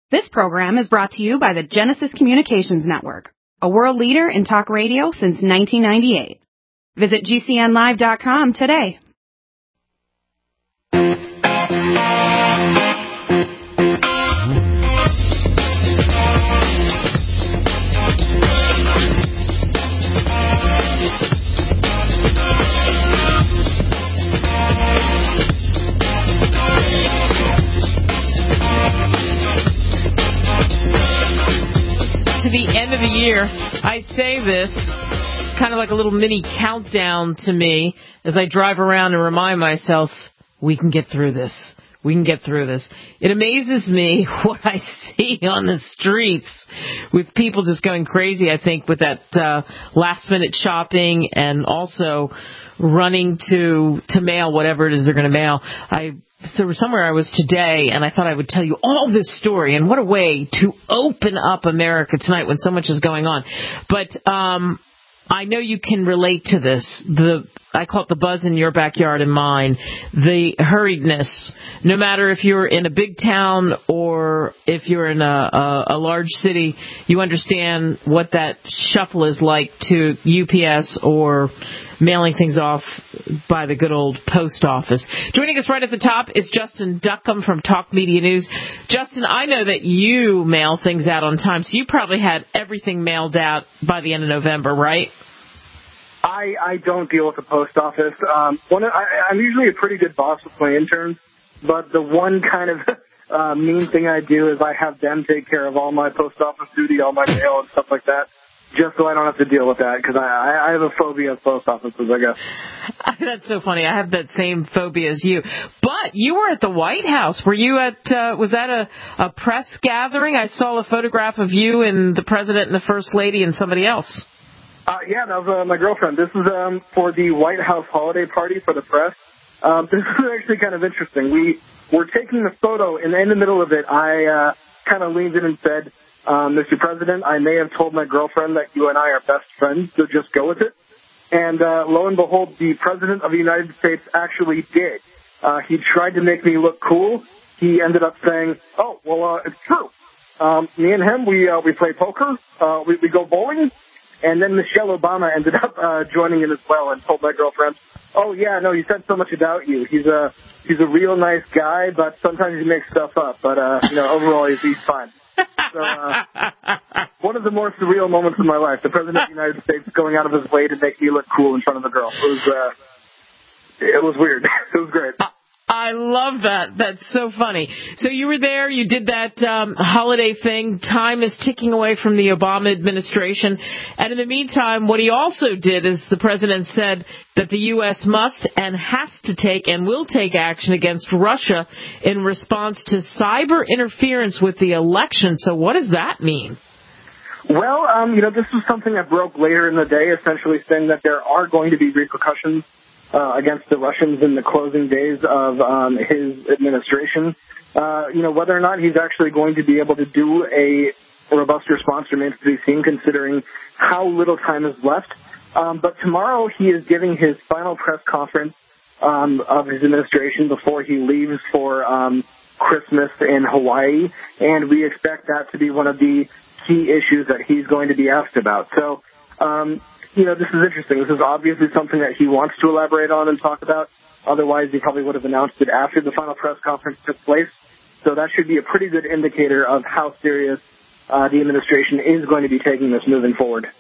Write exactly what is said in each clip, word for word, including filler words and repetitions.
This program is brought to you by the Genesis Communications Network, a world leader in talk radio since nineteen ninety-eight. Visit G C N live dot com today. To the end of the year, I say this kind of like a little mini countdown to me as I drive around and remind myself, we can get through this. We can get through this. It amazes me what I see on the streets with people just going crazy, I think, with that uh, last-minute shopping and also running to to mail whatever it is they're going to mail. I So somewhere I was today, and I thought I would tell you all this story, and what a way to open up America tonight when so much is going on. But um, I know you can relate to this. The I call it the buzz in your backyard and mine, the hurriedness. No matter if you're in a big town or if you're in a, a, a large city, you understand what that shuffle is like to U P S or mailing things off by the good old post office. Joining us right at the top is Justin Duckham from Talk Media News. Justin, I know that you mail things out on time, so you probably had everything mailed out by the end of November, right? I, I don't deal with the post office. Um, one, I, I'm usually a pretty good boss with my interns, but the one kind of uh, mean thing I do is I have them take care of all my post office duty, all my mail and stuff like that, just so I don't have to deal with that, because I, I have a phobia of post offices, I guess. That's so funny. I have that same phobia as you. But you were at the White House. Were you at, uh, was that a, a press gathering? I saw a photograph of you and the president and the first lady and somebody else. Uh, yeah, that was uh, my girlfriend. This is um, for the White House holiday party for the press. Um, this is actually kind of interesting. We were taking the photo, and in the middle of it, I uh, kind of leaned in and said, um, Mister President, I may have told my girlfriend that you and I are best friends, so just go with it. And uh, lo and behold, the President of the United States actually did. Uh, he tried to make me look cool. He ended up saying, oh, well, uh, it's true. Um, me and him, we uh, we play poker, uh, we, we go bowling. And then Michelle Obama ended up uh, joining in as well and told my girlfriend, oh, yeah, no, he said so much about you. He's a he's a real nice guy, but sometimes he makes stuff up. But, uh, you know, overall, he's, he's fine. So uh, one of the more surreal moments of my life, the President of the United States going out of his way to make me look cool in front of the girl. It was, uh, it was weird. It was great. I love that. That's so funny. So you were there, you did that um, holiday thing. Time is ticking away from the Obama administration. And in the meantime, what he also did is the president said that the U S must and has to take and will take action against Russia in response to cyber interference with the election. So what does that mean? Well, um, you know, this was something that broke later in the day, essentially saying that there are going to be repercussions Uh, against the Russians in the closing days of um, his administration. Uh, you know, whether or not he's actually going to be able to do a robust response remains to be seen, considering how little time is left. Um, but tomorrow he is giving his final press conference um, of his administration before he leaves for um, Christmas in Hawaii, and we expect that to be one of the key issues that he's going to be asked about. So, um, You know, this is interesting. This is obviously something that he wants to elaborate on and talk about. Otherwise, he probably would have announced it after the final press conference took place. So that should be a pretty good indicator of how serious uh, the administration is going to be taking this moving forward.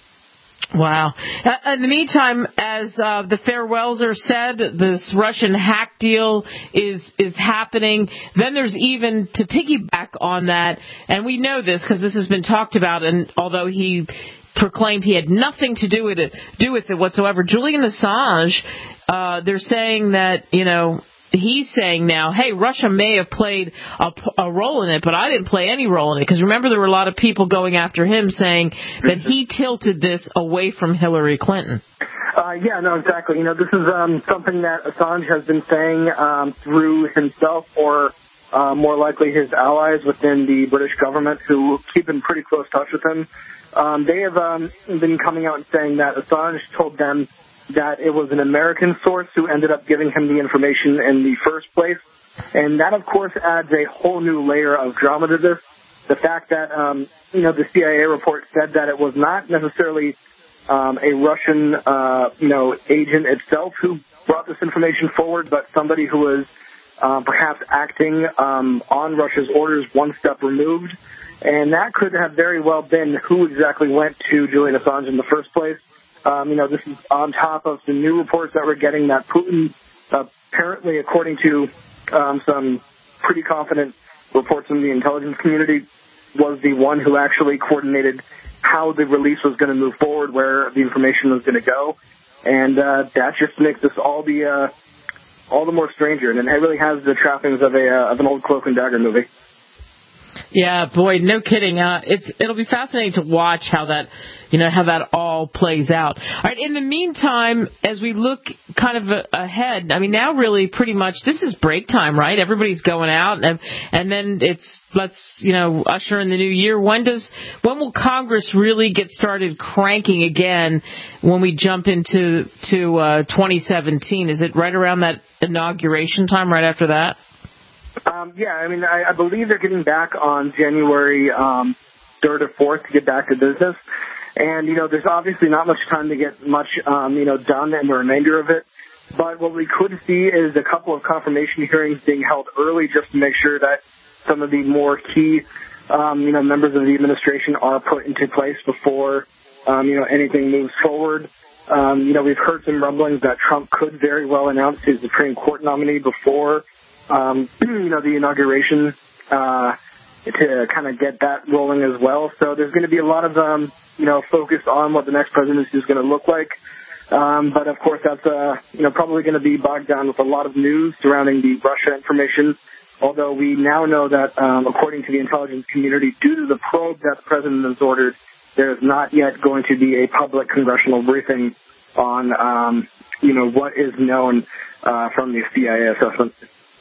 Wow. Uh, in the meantime, as uh, the farewells are said, this Russian hack deal is is happening. Then there's even, to piggyback on that, and we know this because this has been talked about, and although he proclaimed he had nothing to do with it, do with it whatsoever, Julian Assange, uh, they're saying that, you know, he's saying now, hey, Russia may have played a, a role in it, but I didn't play any role in it. Because remember, there were a lot of people going after him saying that he tilted this away from Hillary Clinton. Uh, yeah, no, exactly. You know, this is um, something that Assange has been saying um, through himself or uh, more likely his allies within the British government who keep in pretty close touch with him. Um, they have um, been coming out and saying that Assange told them that it was an American source who ended up giving him the information in the first place. And that, of course, adds a whole new layer of drama to this. the fact that, um, you know, the C I A report said that it was not necessarily um, a Russian, uh, you know, agent itself who brought this information forward, but somebody who was uh, perhaps acting um, on Russia's orders one step removed. And that could have very well been who exactly went to Julian Assange in the first place. Um, you know, this is on top of some new reports that we're getting that Putin, uh, apparently, according to um, some pretty confident reports from the intelligence community, was the one who actually coordinated how the release was going to move forward, where the information was going to go. And uh, that just makes this all the uh, all the more stranger. And it really has the trappings of a uh, of an old Cloak and Dagger movie. Yeah, boy, no kidding. Uh, it's it'll be fascinating to watch how that, you know, how that all plays out. All right. In the meantime, as we look kind of ahead, I mean, now really pretty much this is break time, right? Everybody's going out, and and then it's let's you know usher in the new year. When does when will Congress really get started cranking again? When we jump into to uh, twenty seventeen, is it right around that inauguration time? Right after that? Um, yeah, I mean, I, I believe they're getting back on January um, third or fourth to get back to business. And, you know, there's obviously not much time to get much, um, you know, done in the remainder of it. But what we could see is a couple of confirmation hearings being held early just to make sure that some of the more key, um, you know, members of the administration are put into place before, um, you know, anything moves forward. Um, you know, we've heard some rumblings that Trump could very well announce his Supreme Court nominee before Um, you know, the inauguration, uh, to kind of get that rolling as well. So there's going to be a lot of, um, you know, focus on what the next presidency is going to look like. Um, but of course, that's, uh, you know, probably going to be bogged down with a lot of news surrounding the Russia information. Although we now know that, um, according to the intelligence community, due to the probe that the president has ordered, there is not yet going to be a public congressional briefing on, um, you know, what is known, uh, from the C I A assessment.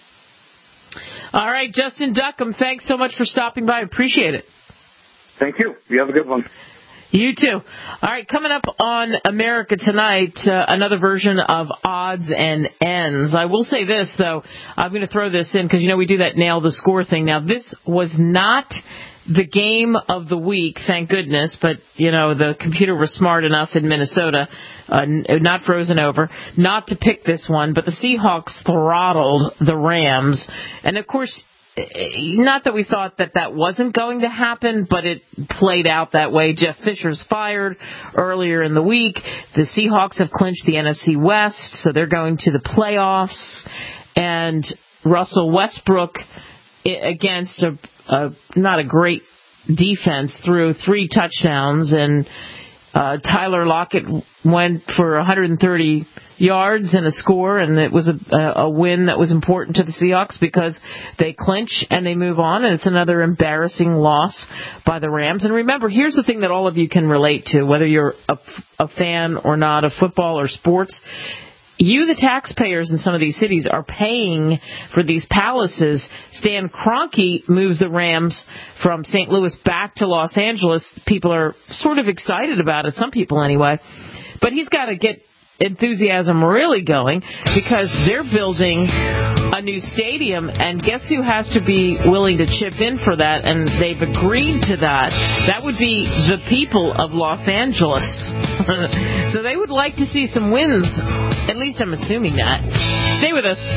All right, Justin Duckham, thanks so much for stopping by. Appreciate it. Thank you. You have a good one. You too. All right, coming up on America Tonight, uh, another version of Odds and Ends. I will say this, though. I'm going to throw this in because, you know, we do that nail the score thing. Now, this was not the game of the week, thank goodness, but, you know, the computer was smart enough in Minnesota, uh, not frozen over, not to pick this one, but the Seahawks throttled the Rams. And, of course, not that we thought that that wasn't going to happen, but it played out that way. Jeff Fisher's fired earlier in the week. The Seahawks have clinched the N F C West, so they're going to the playoffs. And Russell Westbrook, against a, a not a great defense, threw three touchdowns, and uh, Tyler Lockett went for one hundred thirty yards and a score, and it was a, a win that was important to the Seahawks because they clinch and they move on, and it's another embarrassing loss by the Rams. And remember, here's the thing that all of you can relate to, whether you're a, a fan or not of football or sports. You, the taxpayers in some of these cities, are paying for these palaces. Stan Kroenke moves the Rams from Saint Louis back to Los Angeles. People are sort of excited about it, some people anyway. But he's got to get enthusiasm really going because they're building a new stadium, and guess who has to be willing to chip in for that? And they've agreed to that. That would be the people of Los Angeles. So they would like to see some wins. At least I'm assuming that. Stay with us.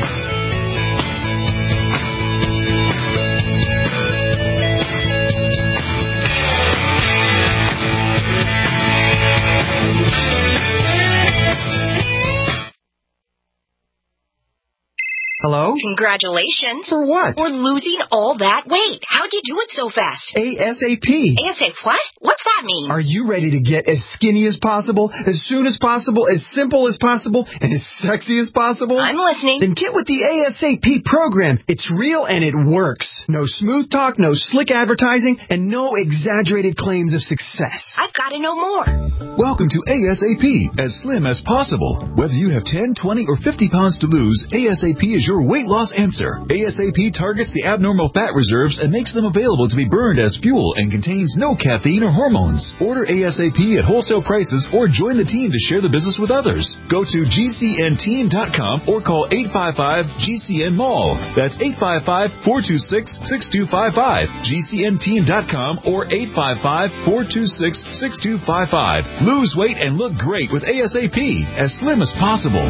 Hello? Congratulations. For what? For losing all that weight. How'd you do it so fast? ASAP. ASAP what? What's that mean? Are you ready to get as skinny as possible, as soon as possible, as simple as possible, and as sexy as possible? I'm listening. Then get with the ASAP program. It's real and it works. No smooth talk, no slick advertising, and no exaggerated claims of success. I've got to know more. Welcome to ASAP, as slim as possible. Whether you have ten, twenty, or fifty pounds to lose, ASAP is your weight loss loss answer. ASAP targets the abnormal fat reserves and makes them available to be burned as fuel and contains no caffeine or hormones. Order ASAP at wholesale prices or join the team to share the business with others. Go to G C N team dot com or call eight five five G C N Mall. That's eight five five, four two six, six two five five. G C N team dot com or eight five five, four two six, six two five five. Lose weight and look great with ASAP, as slim as possible.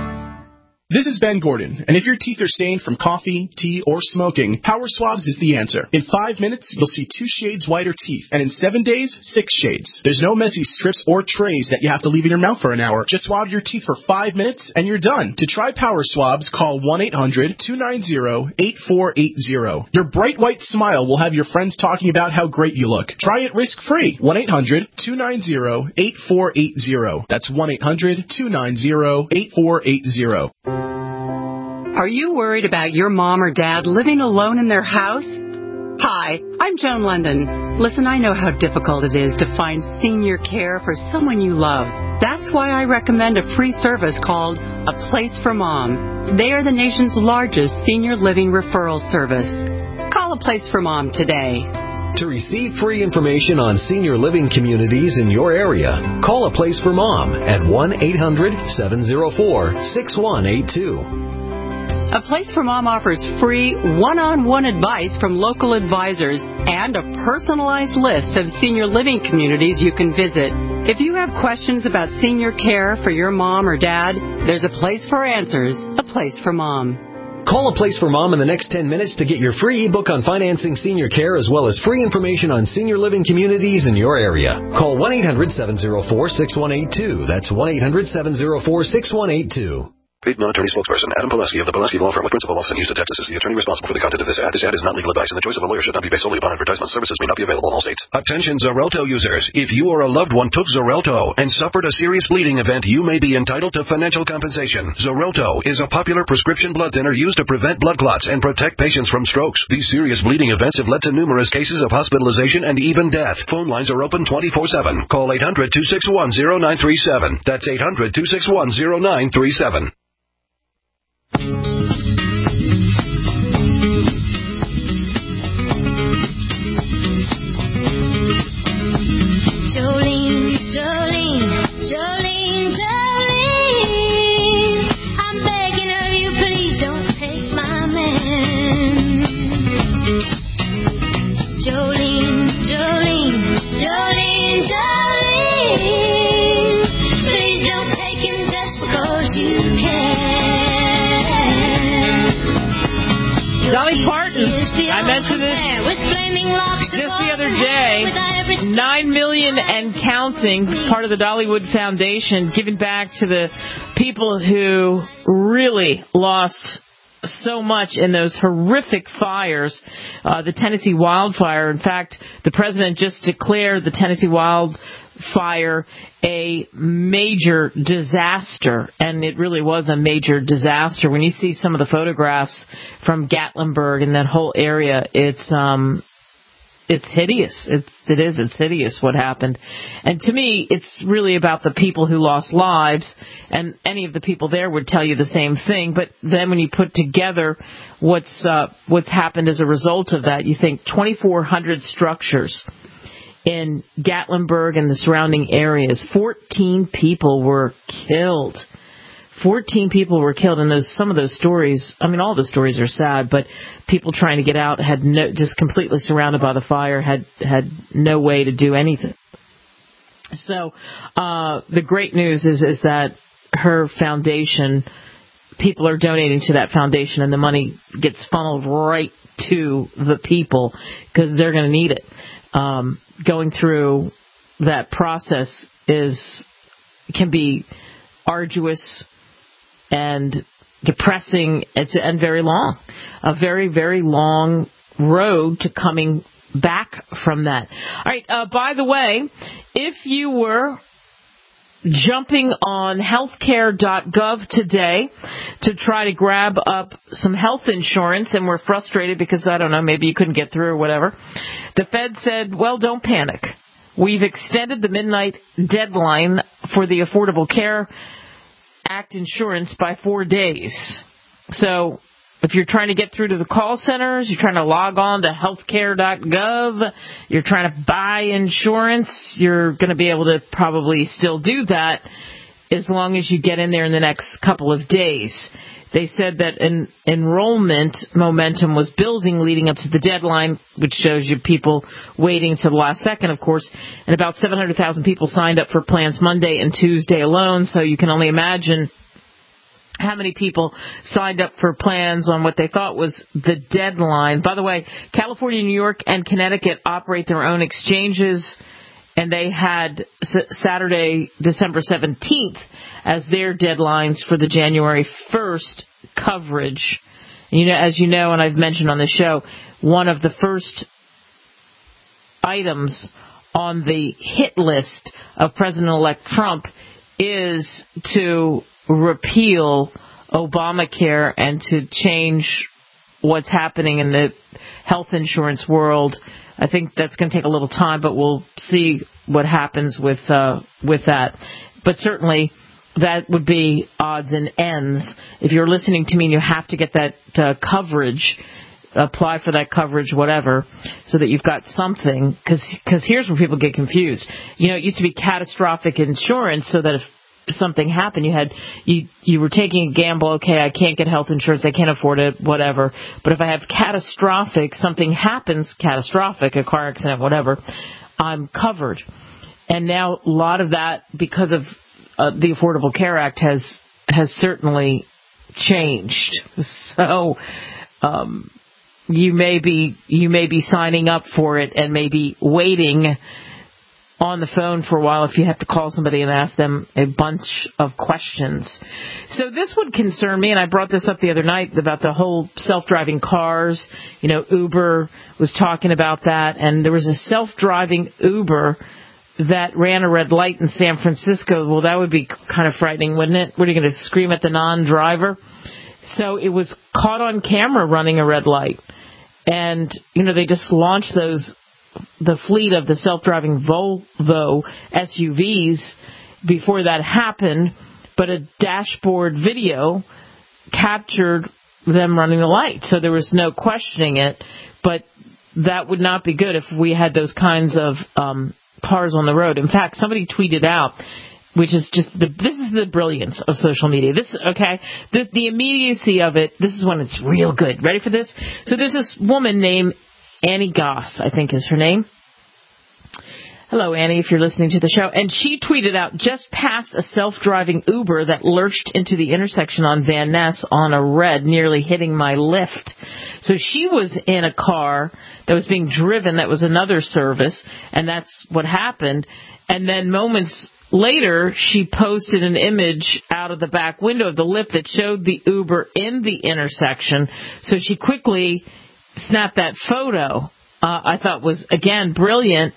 This is Ben Gordon, and if your teeth are stained from coffee, tea, or smoking, Power Swabs is the answer. In five minutes, you'll see two shades whiter teeth, and in seven days, six shades. There's no messy strips or trays that you have to leave in your mouth for an hour. Just swab your teeth for five minutes, and you're done. To try Power Swabs, call one eight hundred, two nine zero, eight four eight zero. Your bright white smile will have your friends talking about how great you look. Try it risk-free. one eight hundred, two nine zero, eight four eight zero. That's one eight hundred, two nine zero, eight four eight zero. Are you worried about your mom or dad living alone in their house? Hi, I'm Joan London. Listen, I know how difficult it is to find senior care for someone you love. That's why I recommend a free service called A Place for Mom. They are the nation's largest senior living referral service. Call A Place for Mom today. To receive free information on senior living communities in your area, call A Place for Mom at one eight hundred, seven oh four, six one eight two. A Place for Mom offers free one-on-one advice from local advisors and a personalized list of senior living communities you can visit. If you have questions about senior care for your mom or dad, there's a place for answers, A Place for Mom. Call A Place for Mom in the next ten minutes to get your free ebook on financing senior care as well as free information on senior living communities in your area. Call one eight hundred, seven oh four, six one eight two. That's one eight hundred, seven oh four, six one eight two. Paid non-attorney spokesperson Adam Pileski of the Pileski Law Firm with principal office in Houston, Texas is the attorney responsible for the content of this ad. This ad is not legal advice, and the choice of a lawyer should not be based solely upon advertisement. Services may not be available in all states. Attention Xarelto users. If you or a loved one took Xarelto and suffered a serious bleeding event, you may be entitled to financial compensation. Xarelto is a popular prescription blood thinner used to prevent blood clots and protect patients from strokes. These serious bleeding events have led to numerous cases of hospitalization and even death. Phone lines are open twenty-four seven. Call eight hundred, two six one, zero nine three seven. That's eight hundred, two six one, zero nine three seven. Jolene, Jolene, Jolene, Jolene, I'm begging of you, please don't take my man. Jolene, Jolene, Jolene, Jolene, please don't take him just because you can. Dolly Parton, I mentioned this just the other day. Nine million and counting, part of the Dollywood Foundation, giving back to the people who really lost so much in those horrific fires, uh, the Tennessee wildfire. In fact, the president just declared the Tennessee wildfire a major disaster, and it really was a major disaster. When you see some of the photographs from Gatlinburg and that whole area, it's um It's hideous. It's, it is. It's hideous what happened. And to me, it's really about the people who lost lives, and any of the people there would tell you the same thing. But then when you put together what's uh, what's happened as a result of that, you think twenty-four hundred structures in Gatlinburg and the surrounding areas, fourteen people were killed. fourteen people were killed, and those some of those stories, I mean, all the stories are sad, but people trying to get out had no, just completely surrounded by the fire, had had no way to do anything. So uh, the great news is is that her foundation, people are donating to that foundation, and the money gets funneled right to the people because they're going to need it. Um, going through that process is can be arduous and depressing, it's, and very long. A very, very long road to coming back from that. All right, uh, by the way, if you were jumping on healthcare dot gov today to try to grab up some health insurance and were frustrated because, I don't know, maybe you couldn't get through or whatever, the Fed said, well, don't panic. We've extended the midnight deadline for the Affordable Care Act insurance by four days. So if you're trying to get through to the call centers, you're trying to log on to healthcare dot gov, you're trying to buy insurance, you're going to be able to probably still do that as long as you get in there in the next couple of days. They said that en- enrollment momentum was building leading up to the deadline, which shows you people waiting to the last second, of course. And about seven hundred thousand people signed up for plans Monday and Tuesday alone, so you can only imagine how many people signed up for plans on what they thought was the deadline. By the way, California, New York, and Connecticut operate their own exchanges, and they had Saturday, December seventeenth, as their deadlines for the January first coverage. You know, as you know, and I've mentioned on the show, one of the first items on the hit list of President-elect Trump is to repeal Obamacare and to change what's happening in the health insurance world. I think that's going to take a little time, but we'll see what happens with uh, with that. But certainly that would be odds and ends. If you're listening to me and you have to get that uh, coverage, apply for that coverage, whatever, so that you've got something. Because here's where people get confused. You know, it used to be catastrophic insurance, so that if something happened, you had you you were taking a gamble. Okay, I can't get health insurance, I can't afford it, whatever. But if I have catastrophic, something happens, catastrophic, a car accident, whatever, I'm covered. And now a lot of that, because of uh, the Affordable Care Act, has has certainly changed. So um, you may be you may be signing up for it and maybe waiting on the phone for a while if you have to call somebody and ask them a bunch of questions. So this would concern me, and I brought this up the other night about the whole self-driving cars. You know, Uber was talking about that, and there was a self-driving Uber that ran a red light in San Francisco. Well, that would be kind of frightening, wouldn't it? What, are you going to scream at the non-driver? So it was caught on camera running a red light. And, you know, they just launched those the fleet of the self-driving Volvo S U Vs before that happened, but a dashboard video captured them running the light, so there was no questioning it. But that would not be good if we had those kinds of um, cars on the road. In fact, somebody tweeted out, which is just the, this is the brilliance of social media. This okay, the, the immediacy of it. This is when it's real good. Ready for this? So there's this woman named Annie Goss, I think is her name. Hello, Annie, if you're listening to the show. And she tweeted out, just past a self-driving Uber that lurched into the intersection on Van Ness on a red, nearly hitting my lift. So she was in a car that was being driven, that was another service, and that's what happened. And then moments later, she posted an image out of the back window of the Lyft that showed the Uber in the intersection. So she quickly snapped that photo. Uh, I thought was, again, brilliant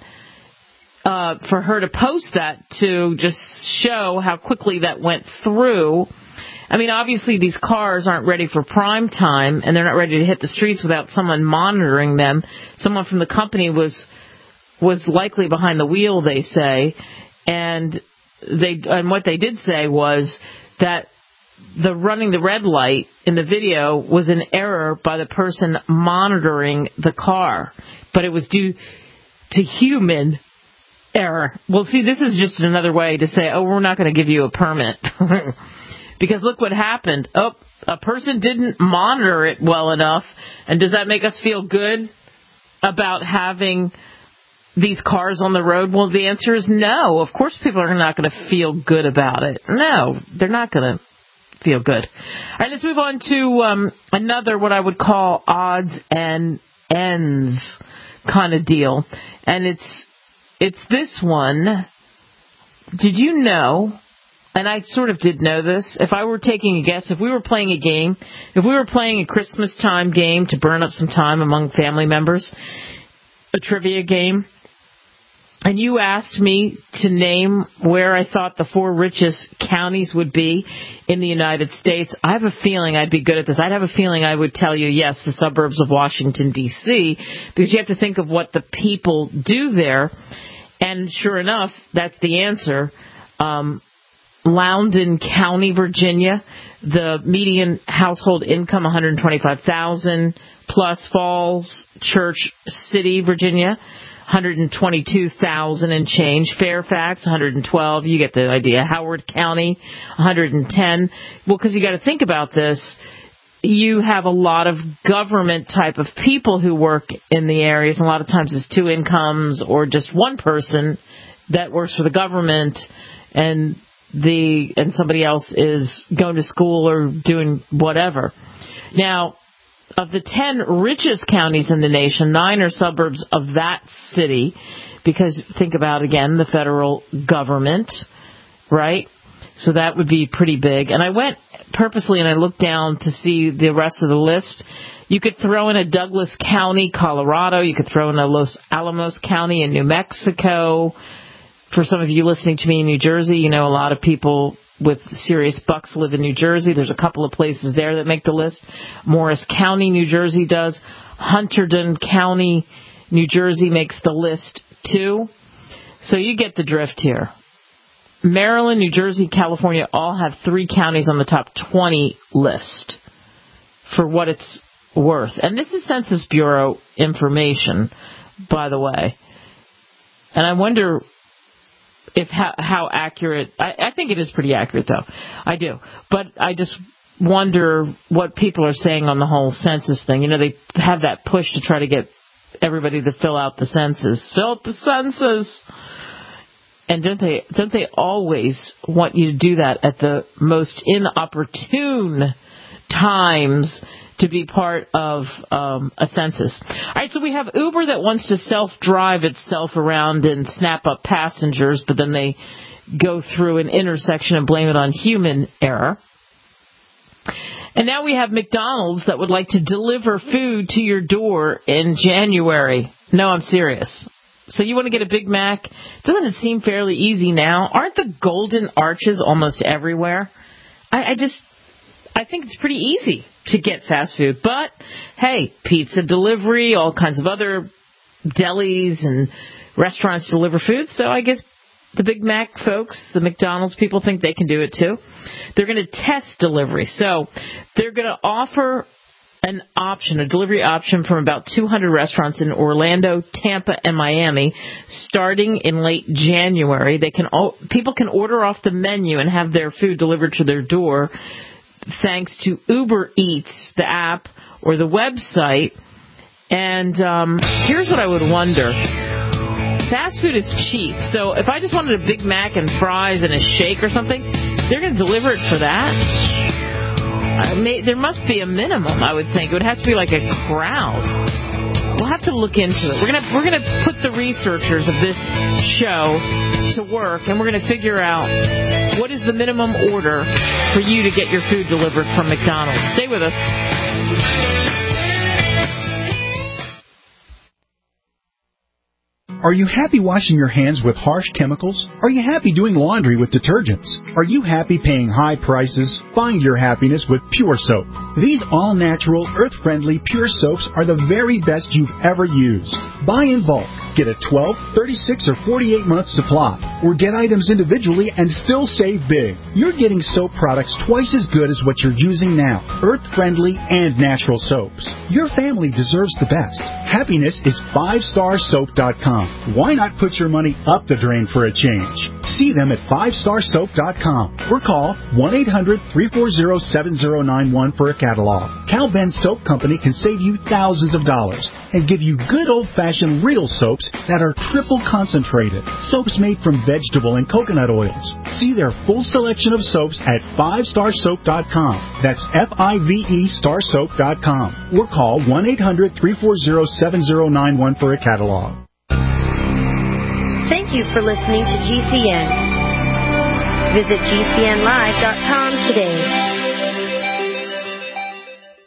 uh, for her to post that to just show how quickly that went through. I mean, obviously these cars aren't ready for prime time, and they're not ready to hit the streets without someone monitoring them. Someone from the company was was likely behind the wheel, they say, and they and what they did say was that the running the red light in the video was an error by the person monitoring the car, but it was due to human error. Well, see, this is just another way to say, oh, we're not going to give you a permit. Because look what happened. Oh, a person didn't monitor it well enough. And does that make us feel good about having these cars on the road? Well, the answer is no. Of course people are not going to feel good about it. No, they're not going to feel good. All right, let's move on to um, another what I would call odds and ends kind of deal. And it's it's this one. Did you know, and I sort of did know this, if I were taking a guess, if we were playing a game, if we were playing a Christmas time game to burn up some time among family members, a trivia game, and you asked me to name where I thought the four richest counties would be in the United States, I have a feeling I'd be good at this. I'd have a feeling I would tell you, yes, the suburbs of Washington, D C, because you have to think of what the people do there. And sure enough, that's the answer. Um, Loudoun County, Virginia, The median household income, one hundred twenty-five thousand dollars, plus Falls Church City, Virginia, one hundred twenty-two thousand dollars and change. Fairfax, one hundred twelve. You get the idea. Howard County, one hundred ten. Well, because you got to think about this. You have a lot of government type of people who work in the areas. And a lot of times it's two incomes or just one person that works for the government, and the and somebody else is going to school or doing whatever. Now, of the ten richest counties in the nation, nine are suburbs of that city, because think about, again, the federal government, right? So that would be pretty big. And I went purposely and I looked down to see the rest of the list. You could throw in a Douglas County, Colorado. You could throw in a Los Alamos County in New Mexico. For some of you listening to me in New Jersey, you know a lot of people with serious bucks live in New Jersey. There's a couple of places there that make the list. Morris County, New Jersey does. Hunterdon County, New Jersey makes the list too. So you get the drift here. Maryland, New Jersey, California all have three counties on the top twenty list for what it's worth. And this is Census Bureau information, by the way. And I wonder if how, how accurate, I, I think it is pretty accurate, though. I do. But I just wonder what people are saying on the whole census thing. You know, they have that push to try to get everybody to fill out the census. Fill out the census! And don't they don't they always want you to do that at the most inopportune times to be part of um, a census? All right, so we have Uber that wants to self-drive itself around and snap up passengers, but then they go through an intersection and blame it on human error. And now we have McDonald's that would like to deliver food to your door in January. No, I'm serious. So you want to get a Big Mac? Doesn't it seem fairly easy now? Aren't the golden arches almost everywhere? I, I just, I think it's pretty easy to get fast food. But, hey, pizza delivery, all kinds of other delis and restaurants deliver food. So I guess the Big Mac folks, the McDonald's people, think they can do it too. They're going to test delivery. So they're going to offer an option, a delivery option from about two hundred restaurants in Orlando, Tampa, and Miami, starting in late January. They can people can order off the menu and have their food delivered to their door thanks to Uber Eats, the app, or the website. And um, here's what I would wonder. Fast food is cheap, so if I just wanted a Big Mac and fries and a shake or something, they're going to deliver it for that? I may, there must be a minimum, I would think. It would have to be like a crowd. We'll have to look into it. We're gonna we're gonna put the researchers of this show to work, and we're gonna figure out what is the minimum order for you to get your food delivered from McDonald's. Stay with us. Are you happy washing your hands with harsh chemicals? Are you happy doing laundry with detergents? Are you happy paying high prices? Find your happiness with Pure Soap. These all-natural, earth-friendly Pure Soaps are the very best you've ever used. Buy in bulk. Get a twelve, thirty-six, or forty-eight month supply. Or get items individually and still save big. You're getting soap products twice as good as what you're using now. Earth-friendly and natural soaps. Your family deserves the best. Happiness is five star soap dot com. Why not put your money up the drain for a change? See them at five star soap dot com or call one eight hundred, three four zero, seven zero nine one for a catalog. Cal Ben Soap Company can save you thousands of dollars and give you good old-fashioned real soaps that are triple concentrated. Soaps made from vegetable and coconut oils. See their full selection of soaps at five star soap dot com. That's F I V E star soap dot com. Or call one eight hundred, three four zero, seven zero nine one for a catalog. Thank you for listening to G C N. Visit G C N live dot com today.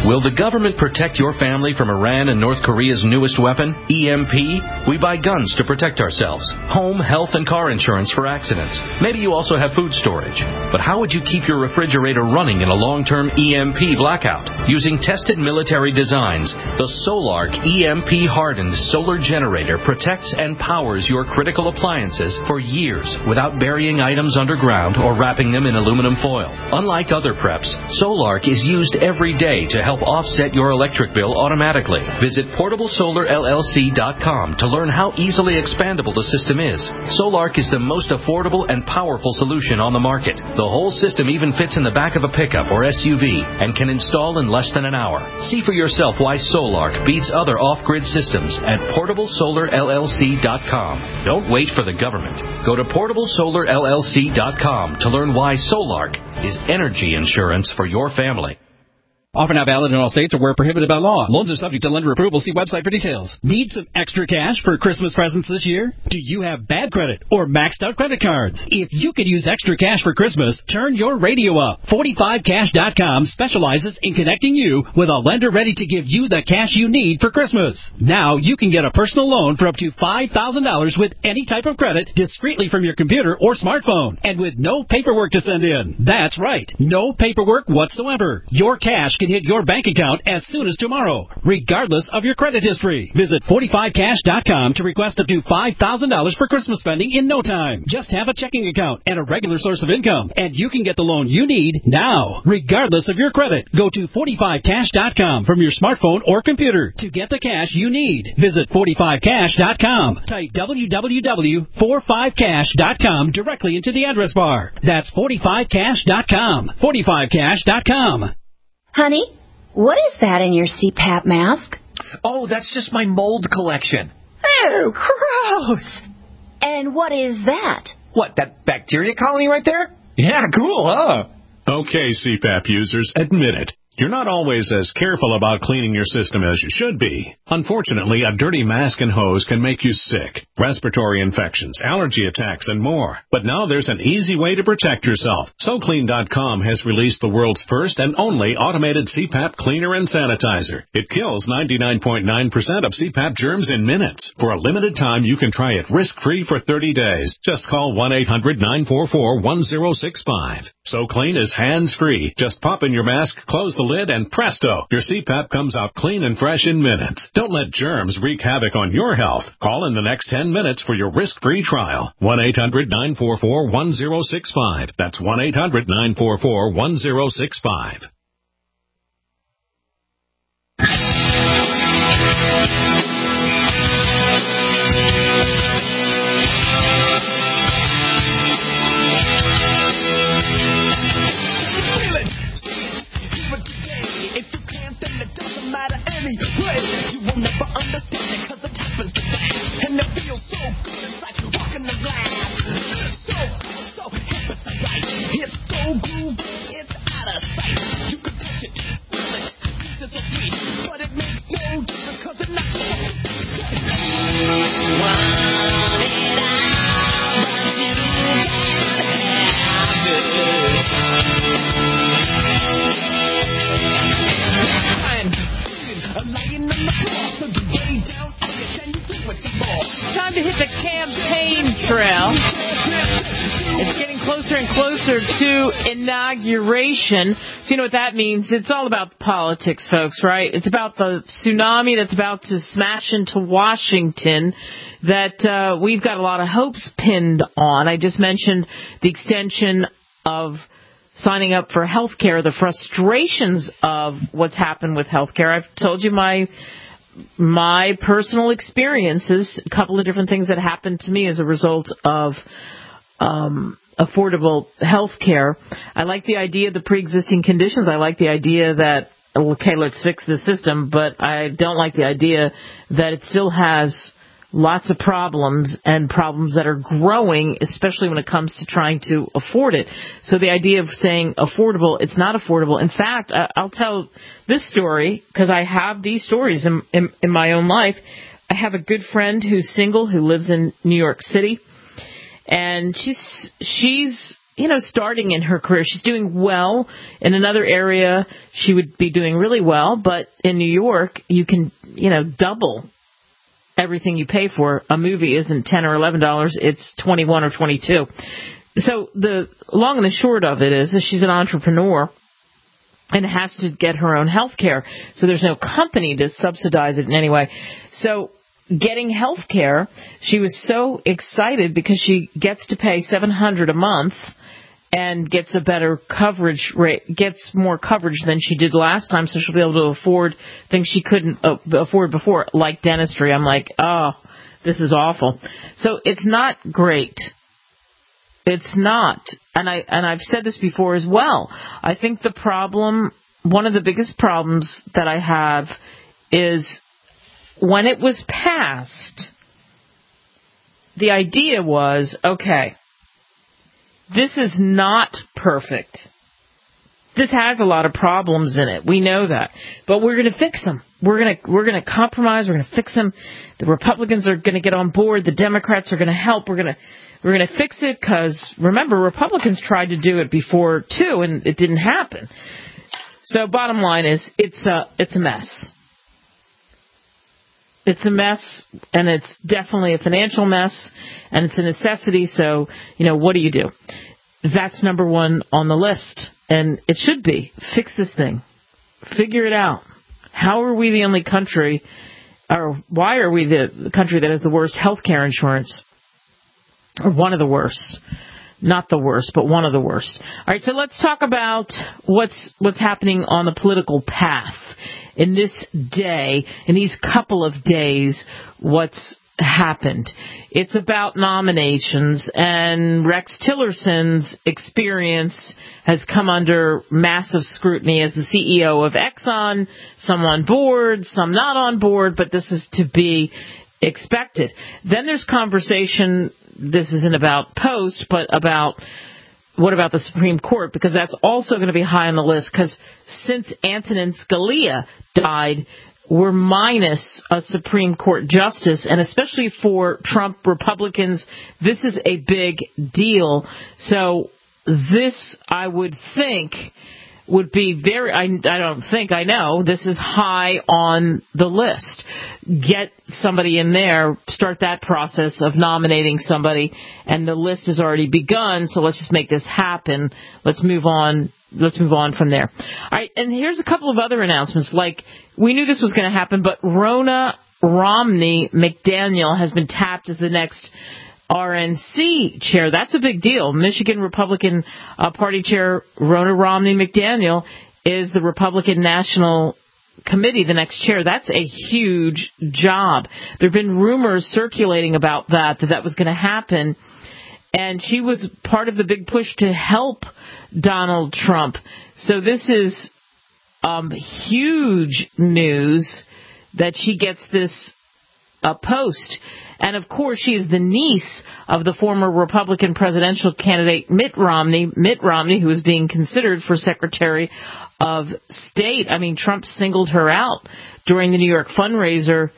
Will the government protect your family from Iran and North Korea's newest weapon, E M P? We buy guns to protect ourselves, home, health, and car insurance for accidents. Maybe you also have food storage. But how would you keep your refrigerator running in a long-term E M P blackout? Using tested military designs, the Solark E M P-hardened solar generator protects and powers your critical appliances for years without burying items underground or wrapping them in aluminum foil. Unlike other preps, Solark is used every day to help offset your electric bill automatically. Visit portable solar L L C dot com to learn how easily expandable the system is. Solark is the most affordable and powerful solution on the market. The whole system even fits in the back of a pickup or S U V and can install in less than an hour. See for yourself why Solark beats other off-grid systems at portable solar L L C dot com. Don't wait for the government. Go to portable solar L L C dot com to learn why Solark is energy insurance for your family. Offer not valid in all states or where prohibited by law. Loans are subject to lender approval. See website for details. Need some extra cash for Christmas presents this year? Do you have bad credit or maxed out credit cards? If you could use extra cash for Christmas, turn your radio up. forty-five cash dot com specializes in connecting you with a lender ready to give you the cash you need for Christmas. Now you can get a personal loan for up to five thousand dollars with any type of credit discreetly from your computer or smartphone and with no paperwork to send in. That's right. No paperwork whatsoever. Your cash can hit your bank account as soon as tomorrow, regardless of your credit history. Visit forty-five cash dot com to request up to five thousand dollars for Christmas spending in no time. Just have a checking account and a regular source of income, and you can get the loan you need now, regardless of your credit. Go to forty-five cash dot com from your smartphone or computer to get the cash you need. Visit forty-five cash dot com. Type w w w dot forty-five cash dot com directly into the address bar. That's forty-five cash dot com. forty-five cash dot com. Honey, what is that in your C PAP mask? Oh, that's just my mold collection. Oh, gross. And what is that? What, that bacteria colony right there? Yeah, cool, huh? Okay, C PAP users, admit it. You're not always as careful about cleaning your system as you should be. Unfortunately, a dirty mask and hose can make you sick. Respiratory infections, allergy attacks, and more. But now there's an easy way to protect yourself. So Clean dot com has released the world's first and only automated C PAP cleaner and sanitizer. It kills ninety-nine point nine percent of C PAP germs in minutes. For a limited time, you can try it risk-free for thirty days. Just call one eight hundred nine four four one zero six five. So Clean is hands-free. Just pop in your mask, close the lid, and presto, your C PAP comes out clean and fresh in minutes. Don't let germs wreak havoc on your health. Call in the next ten minutes for your risk-free trial. one eight hundred nine four four one zero six five. That's one eight hundred nine four four one zero six five. You will never understand it cause it happens to that. And it feels so good, it's like walking the glass. So, so hip, it's right. It's so groovy, it's out of sight. You can touch it, feel it, pieces of sweet. But it makes no difference cause it's not your own. Want it all, but you can't have Time to hit the campaign trail. It's getting closer and closer to inauguration. So you know what that means? It's all about politics, folks, right? It's about the tsunami that's about to smash into Washington that uh, we've got a lot of hopes pinned on. I just mentioned the extension of signing up for health care, the frustrations of what's happened with health care. I've told you my my personal experiences, a couple of different things that happened to me as a result of um, affordable health care. I like the idea of the pre-existing conditions. I like the idea that, okay, let's fix the system, but I don't like the idea that it still has lots of problems and problems that are growing, especially when it comes to trying to afford it. So the idea of saying affordable, it's not affordable. In fact, I'll tell this story because I have these stories in, in, in my own life. I have a good friend who's single who lives in New York City, and she's she's you know, starting in her career. She's doing well in another area. She would be doing really well, but in New York, you can, you know, double everything you pay for. A movie isn't ten or eleven dollars; it's twenty-one or twenty-two. So the long and the short of it is that she's an entrepreneur and has to get her own health care. So there's no company to subsidize it in any way. So getting health care, she was so excited because she gets to pay seven hundred dollars a month and gets a better coverage rate, gets more coverage than she did last time, so she'll be able to afford things she couldn't uh, afford before, like dentistry. I'm like, oh, this is awful. So it's not great. It's not. And I and I've said this before as well. I think the problem, one of the biggest problems that I have is when it was passed, the idea was, okay, this is not perfect. This has a lot of problems in it. We know that. But we're going to fix them. We're going to we're going to compromise. We're going to fix them. The Republicans are going to get on board. The Democrats are going to help. We're going to we're going to fix it because, remember, Republicans tried to do it before, too, and it didn't happen. So bottom line is it's a, it's a mess. It's a mess, and it's definitely a financial mess, and it's a necessity. So, you know, what do you do? That's number one on the list, and it should be. Fix this thing. Figure it out. How are we the only country, or why are we the country that has the worst health care insurance, or one of the worst? Not the worst, but one of the worst. All right, so let's talk about what's what's happening on the political path in this day, in these couple of days, what's happened. It's about nominations, and Rex Tillerson's experience has come under massive scrutiny as the C E O of Exxon, some on board, some not on board, but this is to be expected. Then there's conversation, this isn't about Post, but about what about the Supreme Court, because that's also going to be high on the list, because since Antonin Scalia died, we're minus a Supreme Court justice, and especially for Trump Republicans, this is a big deal. So this, I would think, would be very, I, I don't think, I know, this is high on the list. Get somebody in there, start that process of nominating somebody, and the list has already begun, so let's just make this happen. Let's move on. Let's move on from there. All right, and here's a couple of other announcements. Like, we knew this was going to happen, but Ronna Romney McDaniel has been tapped as the next R N C chair. That's a big deal. Michigan Republican uh, Party Chair Ronna Romney McDaniel is the Republican National Committee, the next chair. That's a huge job. There have been rumors circulating about that, that that was going to happen. And she was part of the big push to help Donald Trump. So this is um, huge news that she gets this uh, post. And, of course, she is the niece of the former Republican presidential candidate Mitt Romney, Mitt Romney, who is being considered for Secretary of State. I mean, Trump singled her out during the New York fundraiser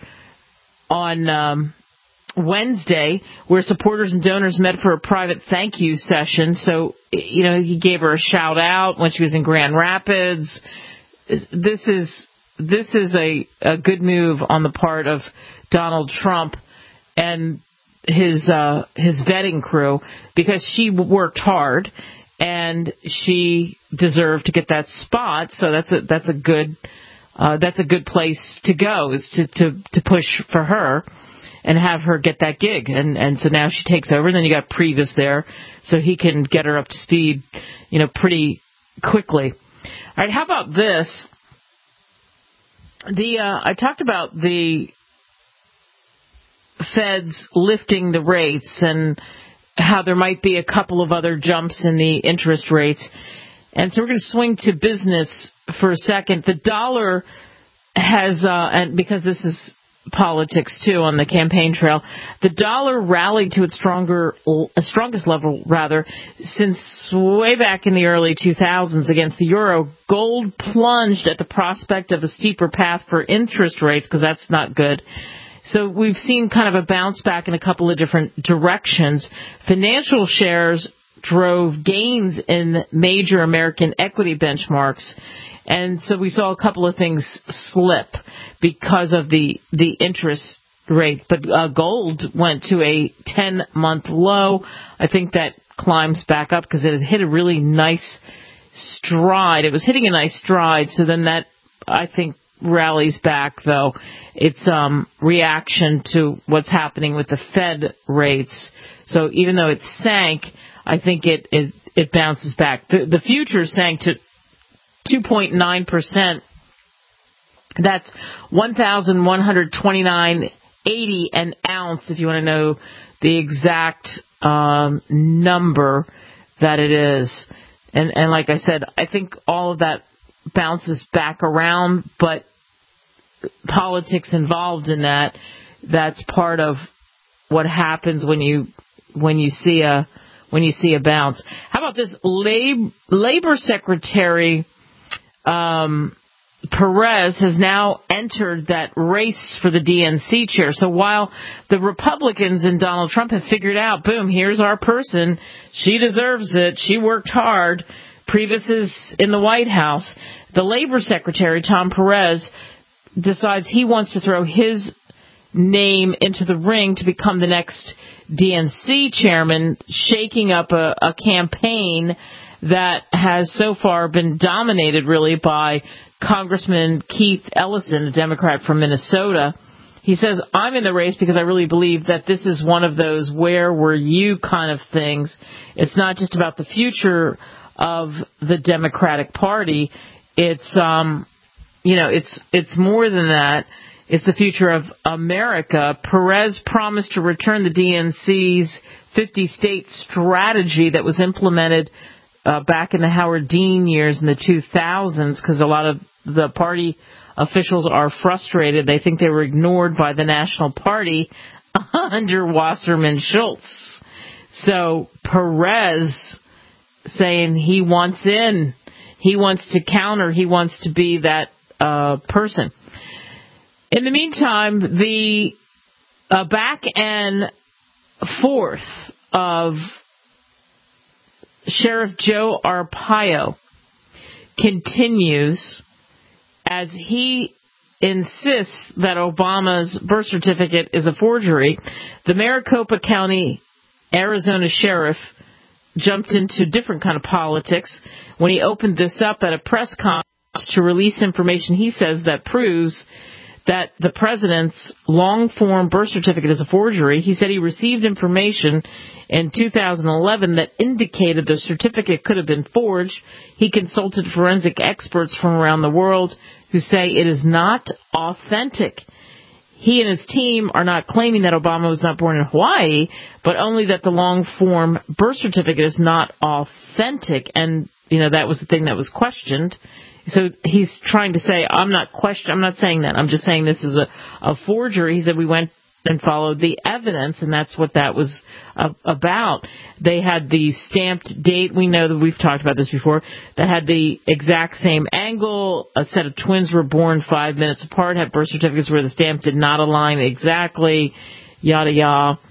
on um, Wednesday, where supporters and donors met for a private thank you session. So, you know, he gave her a shout out when she was in Grand Rapids. This is this is a, a good move on the part of Donald Trump and his uh, his vetting crew, because she worked hard and she deserved to get that spot. So that's a that's a good uh, that's a good place to go, is to, to, to push for her and have her get that gig. And, and so now she takes over. And then you got Previs there, so he can get her up to speed, you know, pretty quickly. All right, how about this? The uh, I talked about the Feds lifting the rates and how there might be a couple of other jumps in the interest rates. And so we're going to swing to business for a second. The dollar has, uh, and because this is politics too on the campaign trail, the dollar rallied to its stronger, strongest level rather since way back in the early two thousands against the euro. Gold plunged at the prospect of a steeper path for interest rates, because that's not good. So we've seen kind of a bounce back in a couple of different directions. Financial shares drove gains in major American equity benchmarks. And so we saw a couple of things slip because of the, the interest rate. But uh, gold went to a ten-month low. I think that climbs back up because it had hit a really nice stride. It was hitting a nice stride. So then that, I think, rallies back, though. It's um reaction to what's happening with the Fed rates. So even though it sank, I think it it, it bounces back. The, the future sank to two point nine percent. That's one thousand one hundred twenty-nine dollars and eighty cents an ounce, if you want to know the exact um, number that it is. And, and like I said, I think all of that bounces back around, but politics involved in that, that's part of what happens when you when you see a when you see a bounce. How about this? Lab, Labor Secretary um, Perez has now entered that race for the D N C chair. So while the Republicans and Donald Trump have figured out, boom, here's our person, she deserves it, she worked hard, Priebus is in the White House, the Labor Secretary, Tom Perez, decides he wants to throw his name into the ring to become the next D N C chairman, shaking up a, a campaign that has so far been dominated really by Congressman Keith Ellison, a Democrat from Minnesota. He says, I'm in the race because I really believe that this is one of those where were you kind of things. It's not just about the future of the Democratic Party. It's, um, you know, it's, it's more than that. It's the future of America. Perez promised to return the D N C's fifty-state strategy that was implemented uh, back in the Howard Dean years in the two thousands, because a lot of the party officials are frustrated. They think they were ignored by the National Party under Wasserman Schultz. So Perez saying he wants in. He wants to counter. He wants to be that uh, person. In the meantime, the uh, back and forth of Sheriff Joe Arpaio continues as he insists that Obama's birth certificate is a forgery. The Maricopa County, Arizona sheriff jumped into different kind of politics when he opened this up at a press conference to release information he says that proves that the president's long-form birth certificate is a forgery. He said he received information in two thousand eleven that indicated the certificate could have been forged. He consulted forensic experts from around the world who say it is not authentic. He and his team are not claiming that Obama was not born in Hawaii, but only that the long-form birth certificate is not authentic. And, you know, that was the thing that was questioned. So he's trying to say, I'm not question, I'm not saying that. I'm just saying this is a, a forgery. He said we went and followed the evidence, and that's what that was uh, about. They had the stamped date. We know that we've talked about this before. That had the exact same angle. A set of twins were born five minutes apart, had birth certificates where the stamp did not align exactly, yada, yada.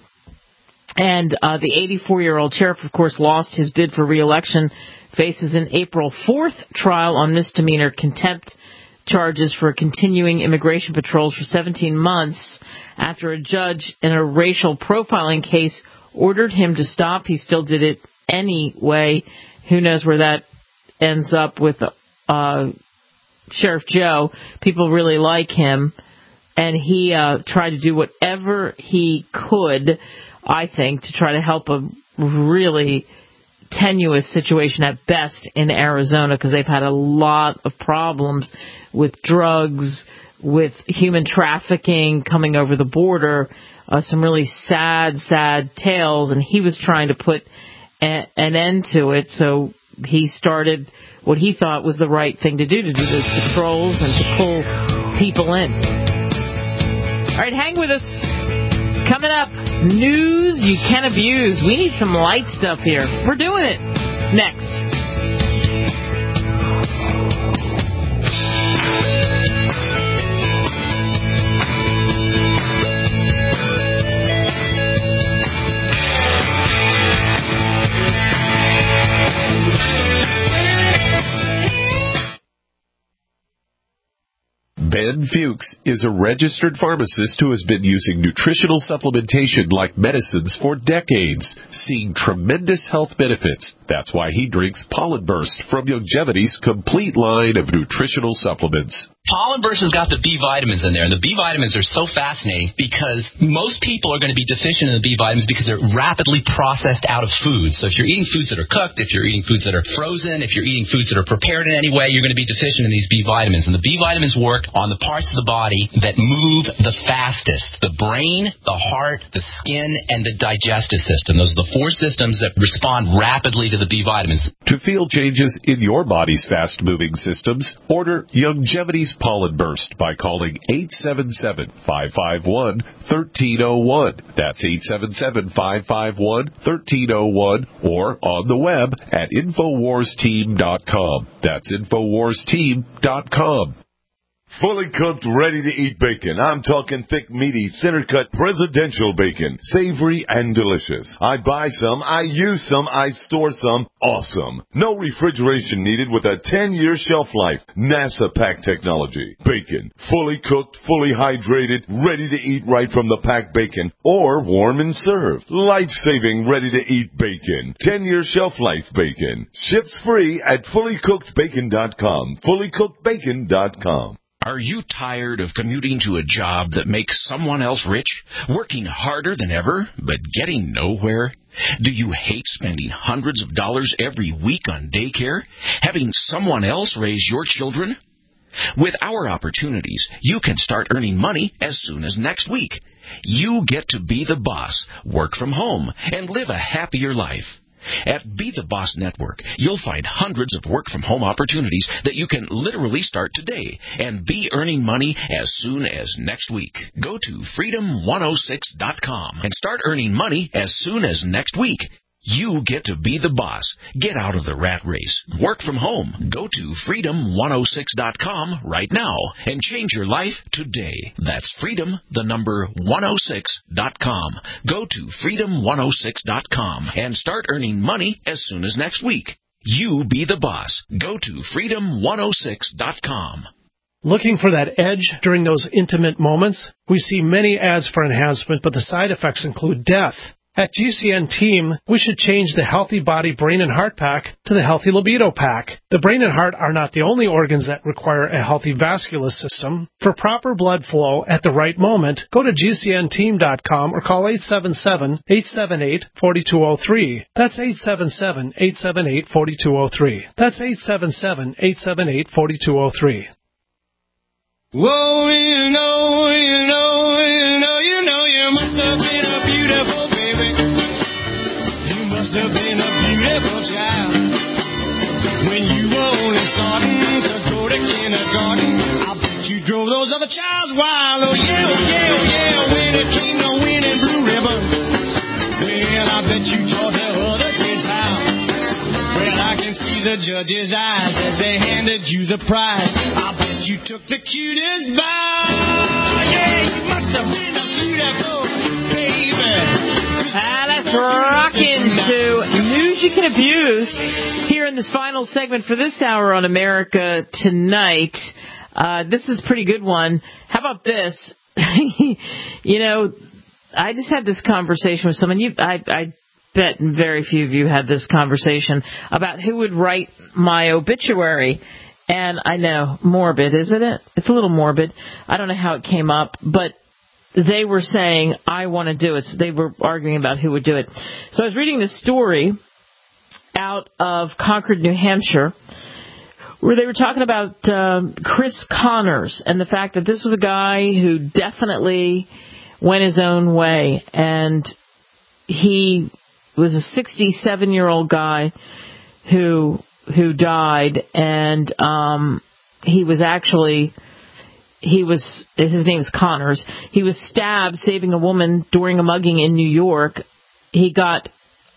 And uh, the eighty-four-year-old sheriff, of course, lost his bid for re-election, faces an April fourth trial on misdemeanor contempt charges for continuing immigration patrols for seventeen months after a judge in a racial profiling case ordered him to stop. He still did it anyway. Who knows where that ends up with uh, Sheriff Joe. People really like him, and he uh, tried to do whatever he could, I think, to try to help a really tenuous situation at best in Arizona, because they've had a lot of problems with drugs, with human trafficking coming over the border, uh, some really sad, sad tales, and he was trying to put a- an end to it, so he started what he thought was the right thing to do, to do the patrols and to pull people in. All right, hang with us. Coming up, news you can abuse. We need some light stuff here. We're doing it. Next. Ben Fuchs is a registered pharmacist who has been using nutritional supplementation like medicines for decades, seeing tremendous health benefits. That's why he drinks Pollen Burst from Youngevity's complete line of nutritional supplements. Pollen Burst has got the B vitamins in there, and the B vitamins are so fascinating because most people are going to be deficient in the B vitamins because they're rapidly processed out of foods. So if you're eating foods that are cooked, if you're eating foods that are frozen, if you're eating foods that are prepared in any way, you're going to be deficient in these B vitamins. And the B vitamins work on the parts of the body that move the fastest: the brain, the heart, the skin, and the digestive system. Those are the four systems that respond rapidly to the B vitamins. To feel changes in your body's fast-moving systems, order Youngevity's Pollen Burst by calling eight seven seven, five five one, one three zero one. That's eight seven seven, five five one, one three zero one, or on the web at Infowars Team dot com. That's Infowars Team dot com. Fully cooked, ready-to-eat bacon. I'm talking thick, meaty, center-cut presidential bacon. Savory and delicious. I buy some, I use some, I store some. Awesome. No refrigeration needed with a ten-year shelf life. NASA pack technology. Bacon. Fully cooked, fully hydrated, ready to eat right from the packed bacon. Or warm and served. Life-saving, ready-to-eat bacon. ten-year shelf life bacon. Ships free at fully cooked bacon dot com. fully cooked bacon dot com. Are you tired of commuting to a job that makes someone else rich, working harder than ever, but getting nowhere? Do you hate spending hundreds of dollars every week on daycare, having someone else raise your children? With our opportunities, you can start earning money as soon as next week. You get to be the boss, work from home, and live a happier life. At Be the Boss Network, you'll find hundreds of work-from-home opportunities that you can literally start today and be earning money as soon as next week. Go to freedom one oh six dot com and start earning money as soon as next week. You get to be the boss. Get out of the rat race. Work from home. Go to freedom one oh six dot com right now and change your life today. That's freedom, the number one oh six dot com. Go to freedom one oh six dot com and start earning money as soon as next week. You be the boss. Go to freedom one oh six dot com. Looking for that edge during those intimate moments? We see many ads for enhancement, but the side effects include death. At G C N Team, we should change the Healthy Body Brain and Heart Pack to the Healthy Libido Pack. The brain and heart are not the only organs that require a healthy vascular system. For proper blood flow at the right moment, go to G C N team dot com or call eight seven seven, eight seven eight, four two zero three. That's eight seven seven, eight seven eight, four two zero three. That's eight seven seven, eight seven eight, four two zero three. Whoa, you know, you know, you know, you know, you must have been a beautiful baby. You must have been a beautiful child. When you were only starting to go to kindergarten, I bet you drove those other childs wild. Oh yeah, oh yeah, oh yeah, when it came to winning blue ribbon. Well, I bet you taught the other kids how. Well, I can see the judge's eyes as they handed you the prize. I bet you took the cutest bow. Yeah, you must have been a beautiful baby. Ah, let's rock into news you can abuse here in this final segment for this hour on America Tonight. Uh, this is a pretty good one. How about this? You know, I just had this conversation with someone. You, I, I bet very few of you had this conversation about who would write my obituary. And I know, morbid, isn't it? It's a little morbid. I don't know how it came up, but they were saying, I want to do it. So they were arguing about who would do it. So I was reading this story out of Concord, New Hampshire, where they were talking about um, Chris Connors and the fact that this was a guy who definitely went his own way. And he was a sixty-seven-year-old guy who who died, and um, he was actually, he was, his name is Connors. He was stabbed saving a woman during a mugging in New York. He got,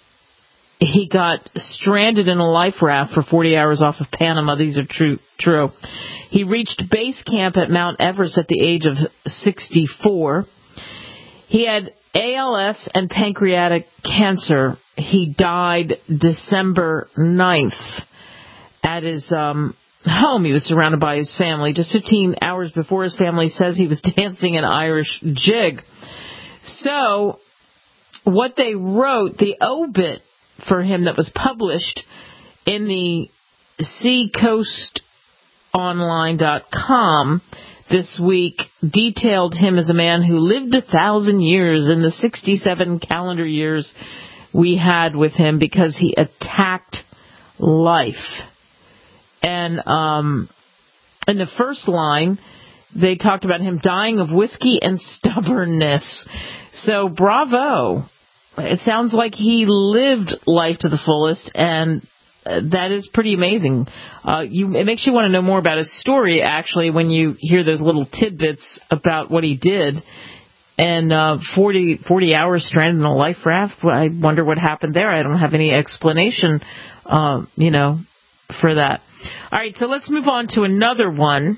he got stranded in a life raft for forty hours off of Panama. These are true, true. He reached base camp at Mount Everest at the age of sixty-four. He had A L S and pancreatic cancer. He died December ninth. At his um, home. He was surrounded by his family. Just fifteen hours before, his family says he was dancing an Irish jig. So what they wrote, the obit for him that was published in the seacoast online dot com this week, detailed him as a man who lived a thousand years in the sixty-seven calendar years we had with him because he attacked life. And um, in the first line, they talked about him dying of whiskey and stubbornness. So bravo. It sounds like he lived life to the fullest, and that is pretty amazing. Uh, you, it makes you want to know more about his story, actually, when you hear those little tidbits about what he did. And uh, forty, forty hours stranded in a life raft, I wonder what happened there. I don't have any explanation, uh, you know, for that. All right, so let's move on to another one.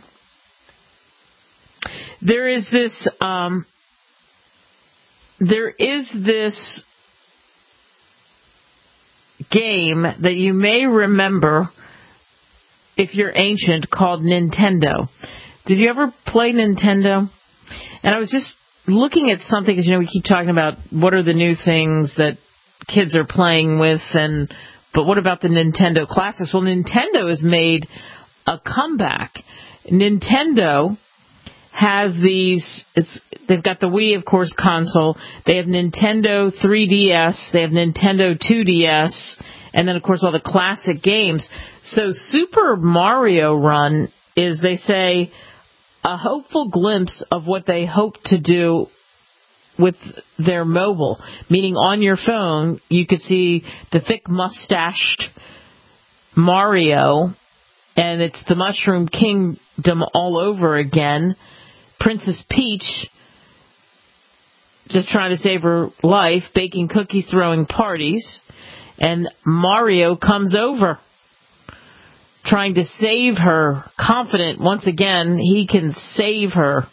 There is this... Um, There is this game that you may remember if you're ancient called Nintendo. Did you ever play Nintendo? And I was just looking at something, because, you know, we keep talking about what are the new things that kids are playing with, and but what about the Nintendo classics? Well, Nintendo has made a comeback. Nintendo has these, it's, they've got the Wii, of course, console. They have Nintendo three D S. They have Nintendo two D S. And then, of course, all the classic games. So Super Mario Run is, they say, a hopeful glimpse of what they hope to do with their mobile. Meaning on your phone, you could see the thick mustached Mario, and it's the Mushroom Kingdom all over again. Princess Peach, just trying to save her life, baking cookies, throwing parties, and Mario comes over, trying to save her, confident once again he can save her.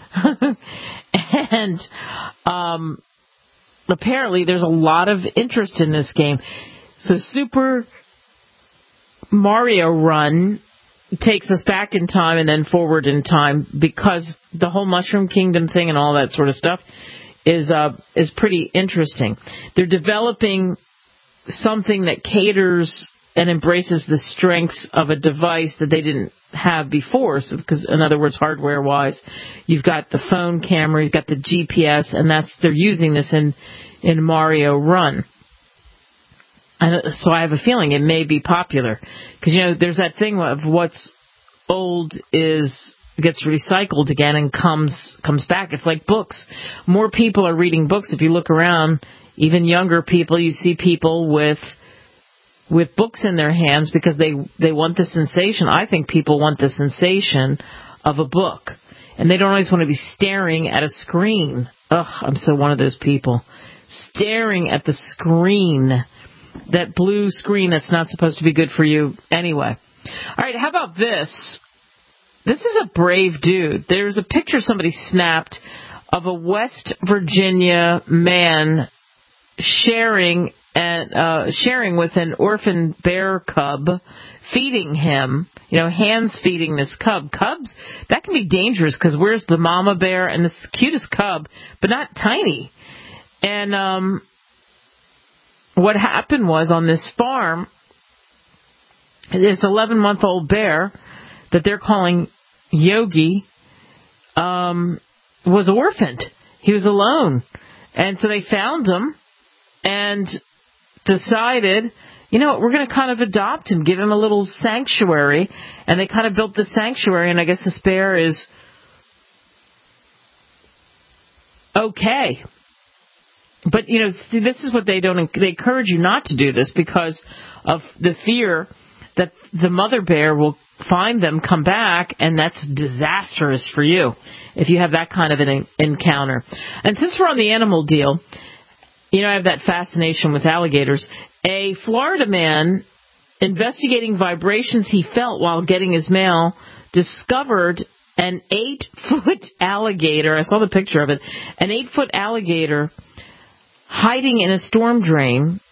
And um, apparently there's a lot of interest in this game. So Super Mario Run takes us back in time and then forward in time, because the whole Mushroom Kingdom thing and all that sort of stuff is uh, is pretty interesting. They're developing something that caters and embraces the strengths of a device that they didn't have before. So, because, in other words, hardware-wise, you've got the phone camera, you've got the G P S, and that's they're using this in in Mario Run. And so I have a feeling it may be popular, because, you know, there's that thing of what's old is gets recycled again and comes comes back. It's like books. More people are reading books. If you look around, even younger people, you see people with with books in their hands because they they want the sensation. I think people want the sensation of a book, and they don't always want to be staring at a screen. Ugh, I'm so one of those people. Staring at the screen. That blue screen that's not supposed to be good for you anyway. All right, how about this? This is a brave dude. There's a picture somebody snapped of a West Virginia man sharing and uh, sharing with an orphan bear cub, feeding him, you know, hands feeding this cub. Cubs, that can be dangerous, because where's the mama bear? And it's the cutest cub, but not tiny. And um what happened was, on this farm, this eleven-month-old bear that they're calling Yogi um, was orphaned. He was alone. And so they found him and decided, you know what, we're going to kind of adopt him, give him a little sanctuary. And they kind of built the sanctuary, and I guess this bear is okay. But, you know, this is what they don't, they encourage you not to do this because of the fear that the mother bear will find them, come back, and that's disastrous for you if you have that kind of an encounter. And since we're on the animal deal, you know, I have that fascination with alligators. A Florida man investigating vibrations he felt while getting his mail discovered an eight-foot alligator. I saw the picture of it. An eight-foot alligator hiding in a storm drain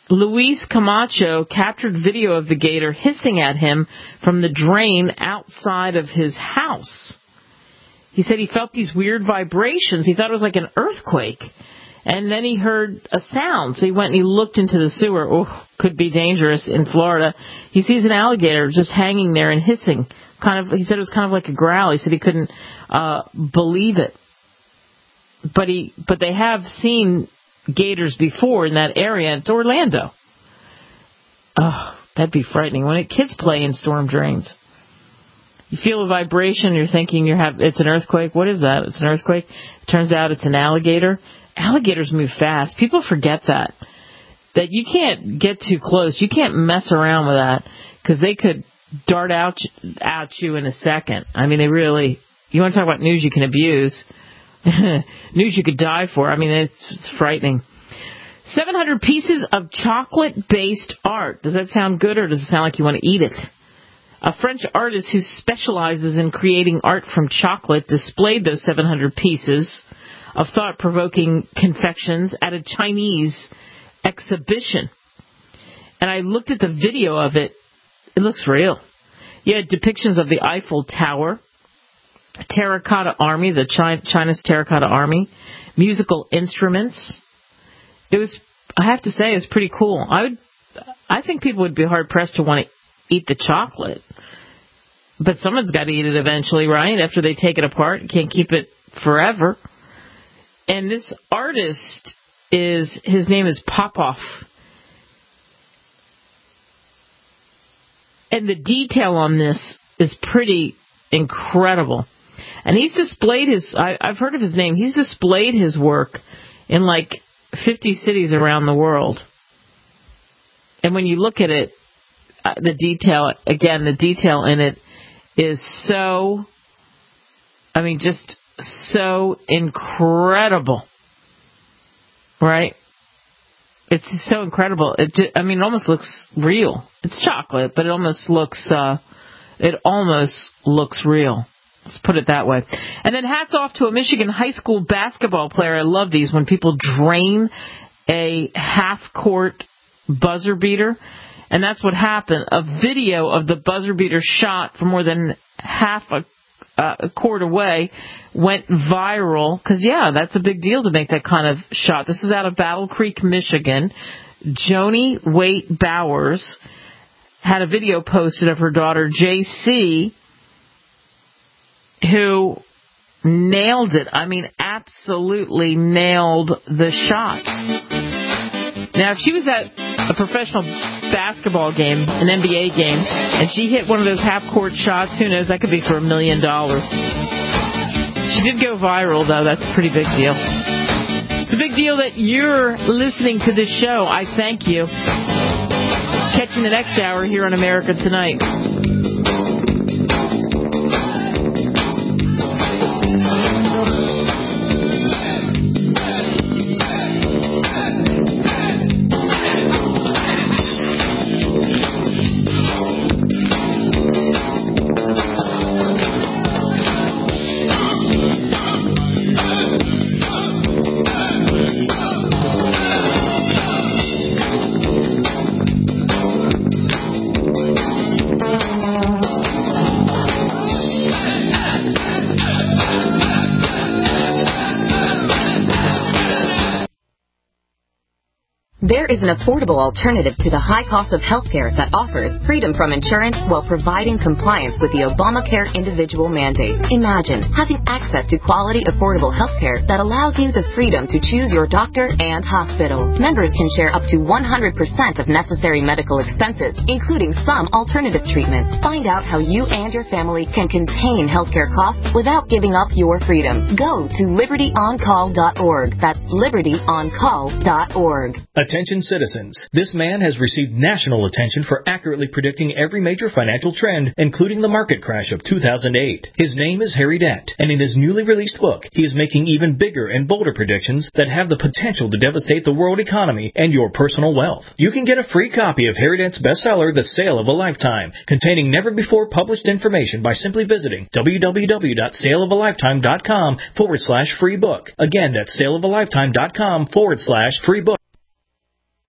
Luis Camacho captured video of the gator hissing at him from the drain outside of his house. He said he felt these weird vibrations. He thought it was like an earthquake. And then he heard a sound, so he went and he looked into the sewer. Oh, could be dangerous in Florida. He sees an alligator just hanging there and hissing. Kind of, he said it was kind of like a growl. He said he couldn't uh, believe it. But he, but they have seen gators before in that area. It's Orlando. Oh, that'd be frightening. When kids play in storm drains, you feel a vibration. You're thinking you have it's an earthquake. What is that? It's an earthquake. It turns out it's an alligator. Alligators move fast. People forget that. That you can't get too close. You can't mess around with that because they could dart out at you in a second. I mean, they really. You want to talk about news you can abuse? News you could die for. I mean, it's, it's frightening. seven hundred pieces of chocolate-based art. Does that sound good, or does it sound like you want to eat it? A French artist who specializes in creating art from chocolate displayed those seven hundred pieces of thought-provoking confections at a Chinese exhibition. And I looked at the video of it. It looks real. You had depictions of the Eiffel Tower, Terracotta Army, the China, China's Terracotta Army, musical instruments. It was, I have to say, it was pretty cool. I would, I think people would be hard-pressed to want to eat the chocolate. But someone's got to eat it eventually, right? After they take it apart. You can't keep it forever. And this artist is, his name is Popov. And the detail on this is pretty incredible. And he's displayed his, I, I've heard of his name, he's displayed his work in like fifty cities around the world. And when you look at it, uh, the detail, again, the detail in it is so, I mean, just so incredible, right? It's so incredible. It just, I mean, it almost looks real. It's chocolate, but it almost looks, uh, it almost looks real. Let's put it that way. And then hats off to a Michigan high school basketball player. I love these when people drain a half-court buzzer beater. And that's what happened. A video of the buzzer beater shot from more than half a Uh, a court away went viral because, yeah, that's a big deal to make that kind of shot. This is out of Battle Creek, Michigan. Joni Waite Bowers had a video posted of her daughter, J C, who nailed it. I mean, absolutely nailed the shot. Now, if she was at a professional basketball game, an N B A game, and she hit one of those half-court shots, who knows, that could be for a million dollars. She did go viral, though. That's a pretty big deal. It's a big deal that you're listening to this show. I thank you. Catch you in the next hour here on America Tonight. There is an affordable alternative to the high cost of healthcare that offers freedom from insurance while providing compliance with the Obamacare individual mandate. Imagine having access to quality, affordable healthcare that allows you the freedom to choose your doctor and hospital. Members can share up to one hundred percent of necessary medical expenses, including some alternative treatments. Find out how you and your family can contain healthcare costs without giving up your freedom. Go to liberty on call dot org. That's liberty on call dot org. Attention citizens, this man has received national attention for accurately predicting every major financial trend, including the market crash of two thousand eight. His name is Harry Dent, and in his newly released book, he is making even bigger and bolder predictions that have the potential to devastate the world economy and your personal wealth. You can get a free copy of Harry Dent's bestseller, The Sale of a Lifetime, containing never-before-published information by simply visiting www.saleofalifetime.com forward slash free book. Again, that's saleofalifetime.com forward slash free book.